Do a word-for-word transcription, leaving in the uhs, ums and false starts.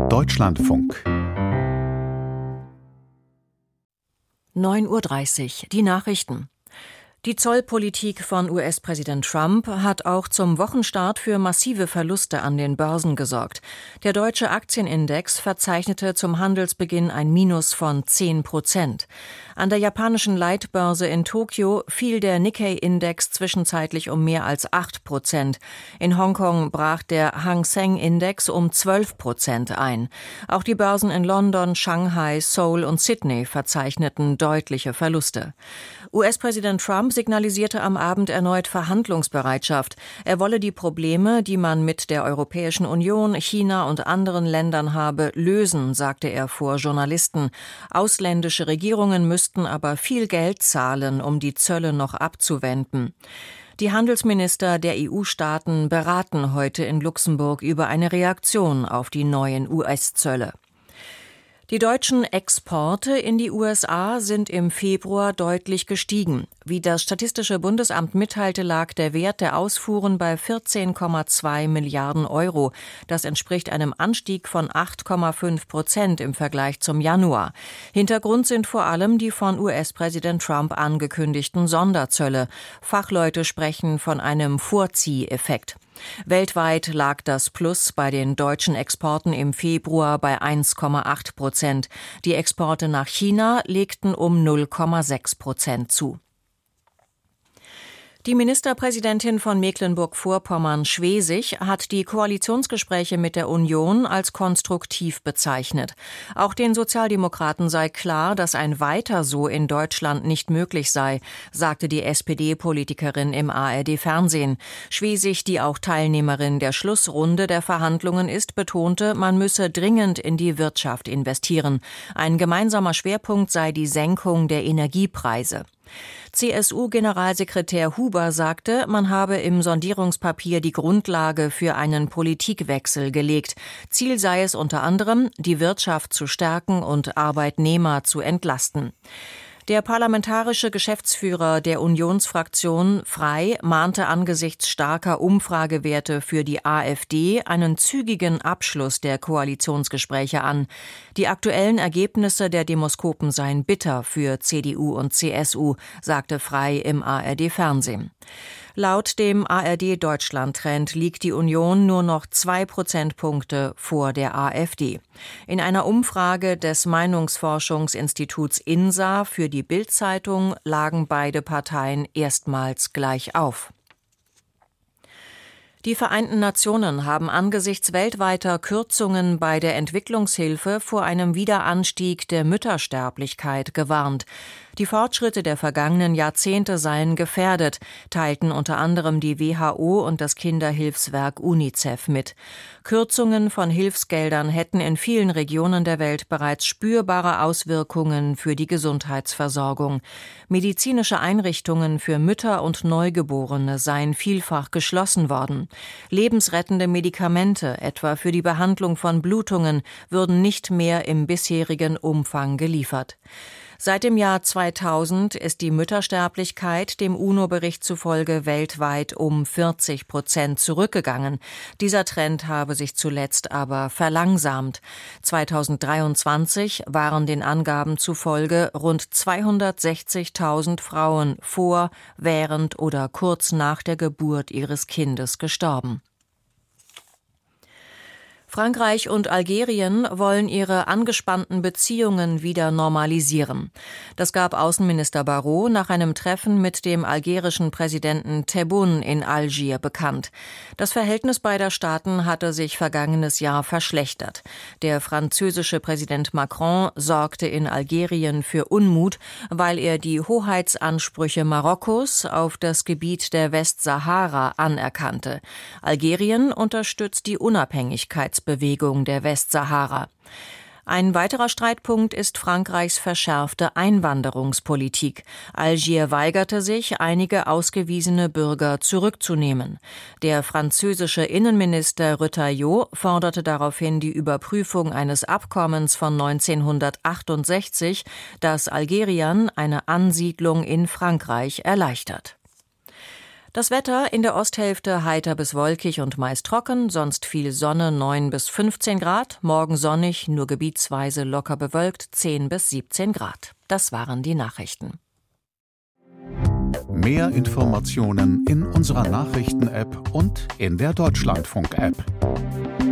Deutschlandfunk. neun Uhr dreißig, die Nachrichten. Die Zollpolitik von U S-Präsident Trump hat auch zum Wochenstart für massive Verluste an den Börsen gesorgt. Der deutsche Aktienindex verzeichnete zum Handelsbeginn ein Minus von zehn Prozent. An der japanischen Leitbörse in Tokio fiel der Nikkei-Index zwischenzeitlich um mehr als acht Prozent. In Hongkong brach der Hang Seng-Index um zwölf Prozent ein. Auch die Börsen in London, Shanghai, Seoul und Sydney verzeichneten deutliche Verluste. U S-Präsident Trump signalisierte am Abend erneut Verhandlungsbereitschaft. Er wolle die Probleme, die man mit der Europäischen Union, China und anderen Ländern habe, lösen, sagte er vor Journalisten. Ausländische Regierungen müssten aber viel Geld zahlen, um die Zölle noch abzuwenden. Die Handelsminister der E U-Staaten beraten heute in Luxemburg über eine Reaktion auf die neuen U S-Zölle. Die deutschen Exporte in die U S A sind im Februar deutlich gestiegen. Wie das Statistische Bundesamt mitteilte, lag der Wert der Ausfuhren bei vierzehn Komma zwei Milliarden Euro. Das entspricht einem Anstieg von acht Komma fünf Prozent im Vergleich zum Januar. Hintergrund sind vor allem die von U S-Präsident Trump angekündigten Sonderzölle. Fachleute sprechen von einem Vorzieheffekt. Weltweit lag das Plus bei den deutschen Exporten im Februar bei eins Komma acht Prozent. Die Exporte nach China legten um null Komma sechs Prozent zu. Die Ministerpräsidentin von Mecklenburg-Vorpommern, Schwesig, hat die Koalitionsgespräche mit der Union als konstruktiv bezeichnet. Auch den Sozialdemokraten sei klar, dass ein Weiter so in Deutschland nicht möglich sei, sagte die S P D-Politikerin im A R D-Fernsehen. Schwesig, die auch Teilnehmerin der Schlussrunde der Verhandlungen ist, betonte, man müsse dringend in die Wirtschaft investieren. Ein gemeinsamer Schwerpunkt sei die Senkung der Energiepreise. C S U-Generalsekretär Huber sagte, man habe im Sondierungspapier die Grundlage für einen Politikwechsel gelegt. Ziel sei es unter anderem, die Wirtschaft zu stärken und Arbeitnehmer zu entlasten. Der parlamentarische Geschäftsführer der Unionsfraktion Frei mahnte angesichts starker Umfragewerte für die AfD einen zügigen Abschluss der Koalitionsgespräche an. Die aktuellen Ergebnisse der Demoskopen seien bitter für C D U und C S U, sagte Frei im A R D-Fernsehen. Laut dem A R D-Deutschland-Trend liegt die Union nur noch zwei Prozentpunkte vor der AfD. In einer Umfrage des Meinungsforschungsinstituts INSA für die Bild-Zeitung lagen beide Parteien erstmals gleich auf. Die Vereinten Nationen haben angesichts weltweiter Kürzungen bei der Entwicklungshilfe vor einem Wiederanstieg der Müttersterblichkeit gewarnt. Die Fortschritte der vergangenen Jahrzehnte seien gefährdet, teilten unter anderem die W H O und das Kinderhilfswerk UNICEF mit. Kürzungen von Hilfsgeldern hätten in vielen Regionen der Welt bereits spürbare Auswirkungen für die Gesundheitsversorgung. Medizinische Einrichtungen für Mütter und Neugeborene seien vielfach geschlossen worden. Lebensrettende Medikamente, etwa für die Behandlung von Blutungen, würden nicht mehr im bisherigen Umfang geliefert. Seit dem Jahr zweitausend ist die Müttersterblichkeit dem UNO-Bericht zufolge weltweit um vierzig Prozent zurückgegangen. Dieser Trend habe sich zuletzt aber verlangsamt. zweitausenddreiundzwanzig waren den Angaben zufolge rund zweihundertsechzigtausend Frauen vor, während oder kurz nach der Geburt ihres Kindes gestorben. Frankreich und Algerien wollen ihre angespannten Beziehungen wieder normalisieren. Das gab Außenminister Barrot nach einem Treffen mit dem algerischen Präsidenten Tebboune in Algier bekannt. Das Verhältnis beider Staaten hatte sich vergangenes Jahr verschlechtert. Der französische Präsident Macron sorgte in Algerien für Unmut, weil er die Hoheitsansprüche Marokkos auf das Gebiet der Westsahara anerkannte. Algerien unterstützt die Unabhängigkeitsbewegung der Westsahara. Ein weiterer Streitpunkt ist Frankreichs verschärfte Einwanderungspolitik. Algier weigerte sich, einige ausgewiesene Bürger zurückzunehmen. Der französische Innenminister Retailleau forderte daraufhin die Überprüfung eines Abkommens von neunzehnhundertachtundsechzig, das Algeriern eine Ansiedlung in Frankreich erleichtert. Das Wetter in der Osthälfte heiter bis wolkig und meist trocken, sonst viel Sonne, neun bis fünfzehn Grad, morgen sonnig, nur gebietsweise locker bewölkt, zehn bis siebzehn Grad. Das waren die Nachrichten. Mehr Informationen in unserer Nachrichten-App und in der Deutschlandfunk-App.